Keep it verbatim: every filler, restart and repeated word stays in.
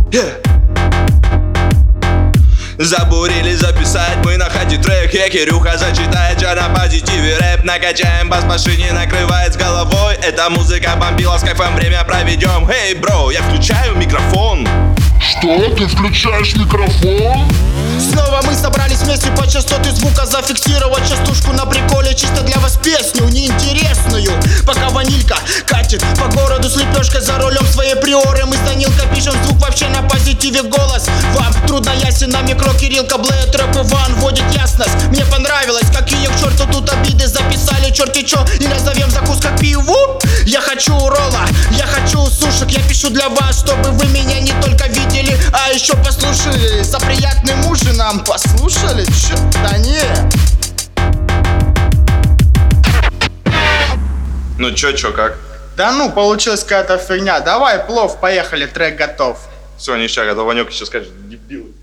Yeah. Забурили записать, мы на ходе трек. Я Кирюха зачитает, чё на позитиве рэп. Накачаем бас, машине накрывает с головой. Эта музыка бомбила, с кайфом время проведем. Эй, бро, я включаю микрофон. Что? Ты включаешь микрофон? Снова мы собрались вместе по частоте звука зафиксировать частушку на приколе. Чисто для вас песню неинтересную. Пока ванилька катит по городу с лепешкой за рулем своей приоры. Мы с Данилкой пишем звук вообще на позитиве. Голос вам трудно ясен, на микро Кириллка блеет, рэп Иван вводит ясность. Мне понравилось, какие к черту тут обиды записали, черти чё, и назовем закус как пиву. Я хочу ролла, я хочу сушек. Я пишу для вас, чтобы вы меня не только видели, а еще послушали. За приятным ужином послушали? Чё? Да не. Ну чё, чё, как? Да ну, получилась какая-то фигня. Давай плов, поехали, трек готов. Все, ништяк, а то Ванёк сейчас скажет: дебилы.